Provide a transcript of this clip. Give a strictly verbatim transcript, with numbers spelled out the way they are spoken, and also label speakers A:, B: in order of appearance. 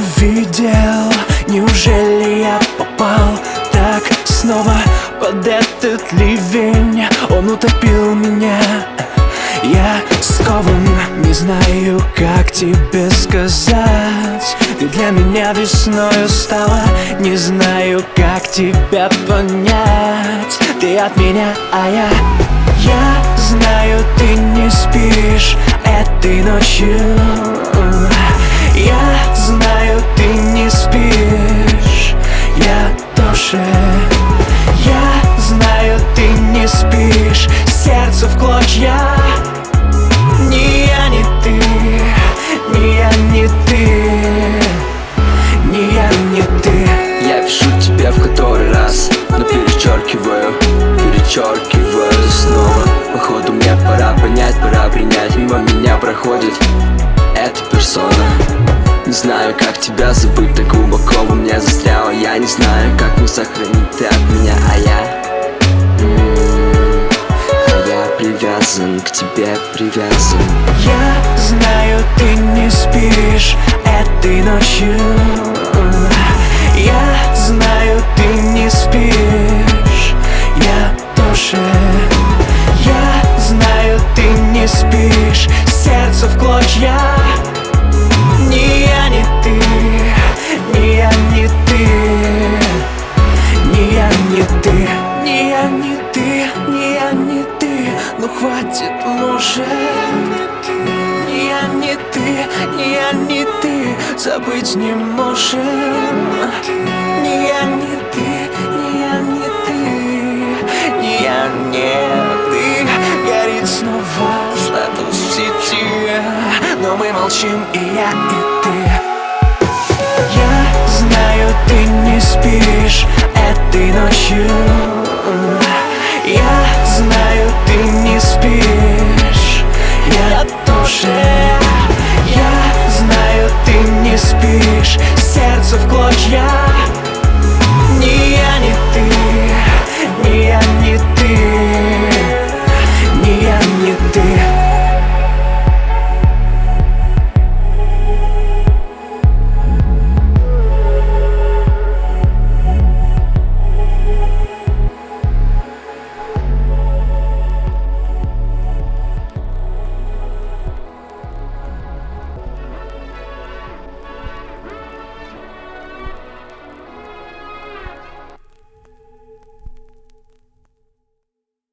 A: видел. Неужели я попал так снова под этот ливень? Он утопил меня. Я скован, не знаю, как тебе сказать. Ты для меня весною стала, не знаю, как тебя понять. Ты от меня, а я Я знаю, ты не спишь этой ночью. Я знаю, ты не спишь, я тоже. Я знаю, ты не спишь, сердце в клочья. Ни я, ни ты, ни я, ни ты, ни я, ни ты.
B: Я пишу тебе в который раз, но перечеркиваю, перечеркиваю снова. Походу мне пора понять, пора принять. Мимо меня проходит эта персона. Не знаю, как тебя забыть, так глубоко во мне застряла. Я не знаю, как мне сохранить ты от меня, а я м-м, А я привязан, к тебе привязан.
A: Я знаю, ты не спишь этой ночью. Я знаю, ты не спишь, я тоже. Я знаю, ты не спишь, сердце в клочья. Ни я, ни ты, ни я, ни ты, ни я, ни ты, ни я, ни ты, ни я, ни ты. Ну хватит, может. Ни я, ни ты, ни я, ни ты забыть не можем. Ни я, ни ты, ни я, ни ты, ни я, ни ты. Горит снова статус в сети, но мы молчим, и я, и ты. Я знаю, ты не спишь этой ночью. Я знаю, ты не спишь.